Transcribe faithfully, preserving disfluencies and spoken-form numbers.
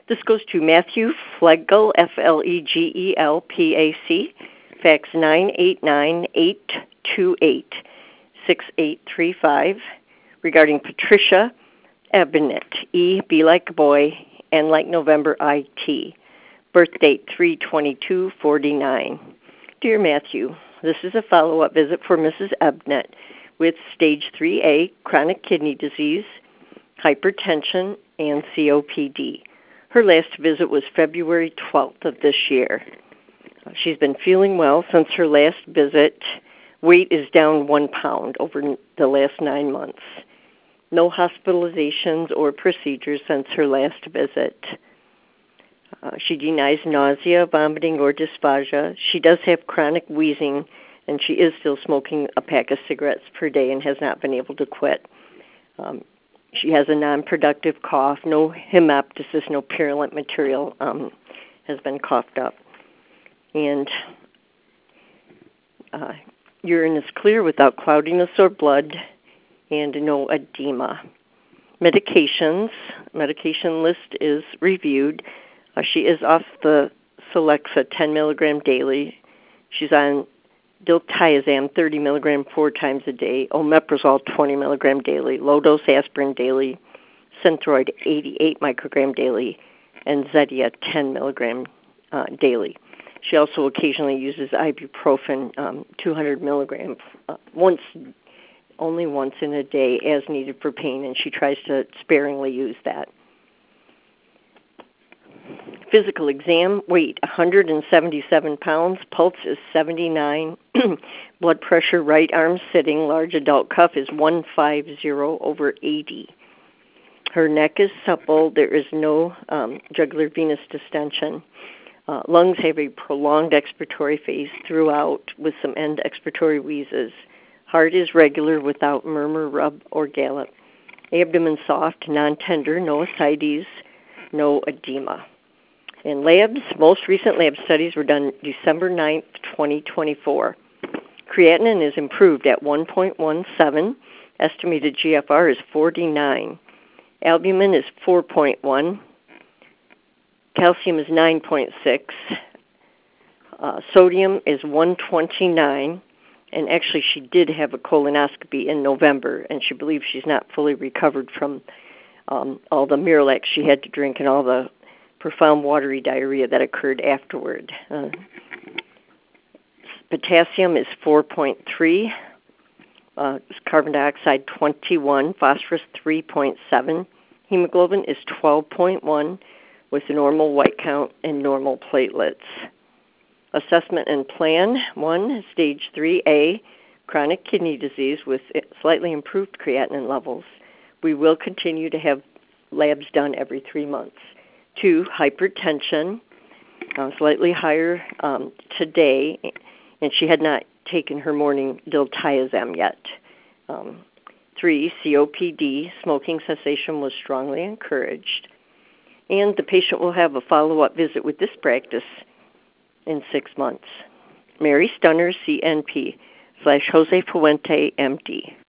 This goes to Matthew Flegel, F L E G E L P A C, fax nine eight nine, eight two eight, six eight three five, regarding Patricia Ebinet, E, B like boy, N like November, I, T. Birth date three twenty-two forty-nine. Dear Matthew, this is a follow-up visit for Missus Ebnet with stage three A, chronic kidney disease, hypertension, and C O P D. Her last visit was February twelfth of this year. She's been feeling well since her last visit. Weight is down one pound over the last nine months. No hospitalizations or procedures since her last visit. Uh, she denies nausea, vomiting, or dysphagia. She does have chronic wheezing, and she is still smoking a pack of cigarettes per day and has not been able to quit. Um, she has a non-productive cough. No hemoptysis, no purulent material um, has been coughed up. And uh, urine is clear without cloudiness or blood, and no edema. Medications, medication list is reviewed. Uh, she is off the Celexa ten milligram daily. She's on diltiazem thirty milligram four times a day, omeprazole twenty milligram daily, low-dose aspirin daily, Synthroid eighty-eight microgram daily, and Zetia ten milligram uh, daily. She also occasionally uses ibuprofen um, two hundred milligrams uh, once, only once in a day as needed for pain, and she tries to sparingly use that. Physical exam, weight one hundred seventy-seven pounds, pulse is seventy-nine, blood pressure right arm sitting, large adult cuff is one fifty over eighty. Her neck is supple, there is no um, jugular venous distension. Uh, lungs have a prolonged expiratory phase throughout with some end expiratory wheezes. Heart is regular without murmur, rub, or gallop. Abdomen soft, non-tender, no ascites, no edema. In labs, most recent lab studies were done December ninth, twenty twenty-four. Creatinine is improved at one point one seven. Estimated G F R is forty-nine. Albumin is four point one. Calcium is nine point six. Uh, sodium is one twenty-nine. And actually, she did have a colonoscopy in November, and she believes she's not fully recovered from um, all the Miralax she had to drink and all the profound watery diarrhea that occurred afterward. Uh, potassium is four point three, uh, carbon dioxide twenty-one, phosphorus three point seven, hemoglobin is twelve point one with normal white count and normal platelets. Assessment and plan, one, stage three A, chronic kidney disease with slightly improved creatinine levels. We will continue to have labs done every three months. Two, hypertension, uh, slightly higher um, today, and she had not taken her morning diltiazem yet. Um, three, C O P D, smoking cessation was strongly encouraged. And the patient will have a follow-up visit with this practice in six months. Mary Stunner, C N P, slash Jose Fuente, M D.